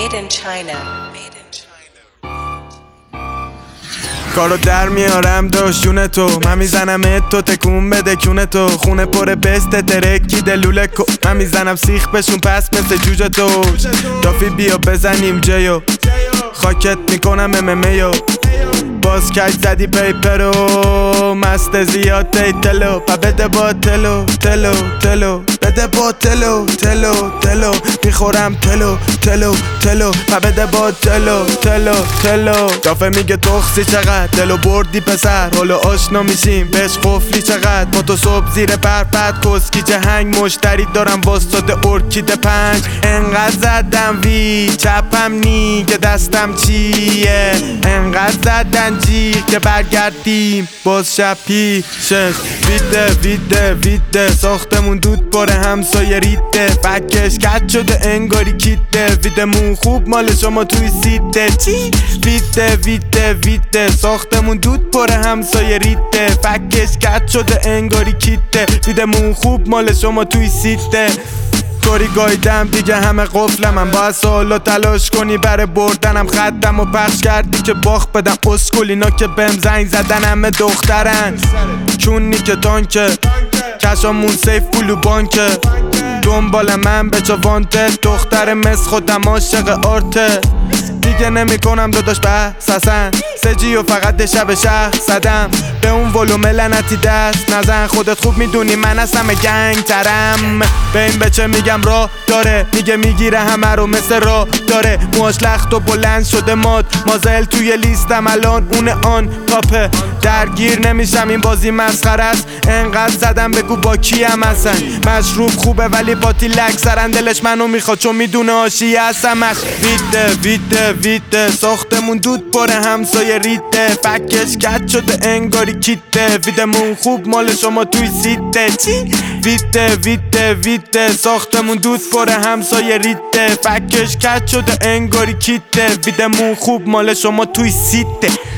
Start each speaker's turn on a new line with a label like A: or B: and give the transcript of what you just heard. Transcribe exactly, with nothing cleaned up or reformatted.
A: Made in China. Made in
B: کارو در میارم داشونه تو، من میزنم تو تکون بده کونه تو، خونه پر بسته ترکی دلوله کو، من میزنم سیخ بشون پس مثل جوجه تو. دافی بیا بزنیم جیو، خاکت میکنم اممیو، باز کج زدی پیپرو، مست زیاد تیتلو، پا بده با تلو تلو تلو، بده با تلو تلو تلو، میخورم تلو تلو تلو، پا بده با تلو تلو تلو. دافه میگه تخصی چقدر دلو بردی پسر، حالا آشنا میشیم بهش قفلی چقدر، ما تو صبح زیر پرپد کسکی جهنگ، مشتری دارم واسطه ارکیده پنج، انقدر زدم وی چپم نی که دستم چیه، انقدر زدن جیغ که برگردیم باز شب پیشش. ویده ویده ویده ساختمون دود پاره همسایه ریده، فکش کت شده انگاری کیته، ویدمون خوب مال شما توی سیته چی؟ ویده ویده ویده ساختمون دود پاره همسایه ریده، فکش کت شده انگاری کیته، ویدمون خوب مال شما توی سیته. طوری گایدم دیگه همه قفلم، من باید سالو تلاش کنی برای بردنم، خدم و پخش کردی که باخ بدم اسکولینا که بهم زنگ زدن همه دخترن، چونی که تانکه کشامون سیف پولو بانکه، دنبال من بچه وانتد، دختر مس خودم عاشق آرته، دیگه نمی کنم داداش بحث اصلا، سجی و فقط شب شهر زدم، به اون ولوم لعنتی دست نزن، خودت خوب میدونی من هستم گنگ ترم، به این بچه میگم راه داره، میگه میگیره همه رو مثل راه داره، موهاش لخت و بلند شده ماد، مازل توی لیستم الان اون آن تاپه، درگیر نمیشم این بازی مسخره است، انقدر زدم بگو با کیم هستن، مشروب خوبه ولی باتی لک سرن، دلش منو میخواد چون میدونه آشی هستمش. ویده ویده ویده ساختمون دود پاره همسایه ریده، فکش کت شده انگاری کیته، ویدمون خوب مال شما توی سیته چی؟ ویده ویده ویده ساختمون دود پاره همسایه ریده، فکش کت شده انگاری کیته، ویدمون خوب مال شما توی سیته.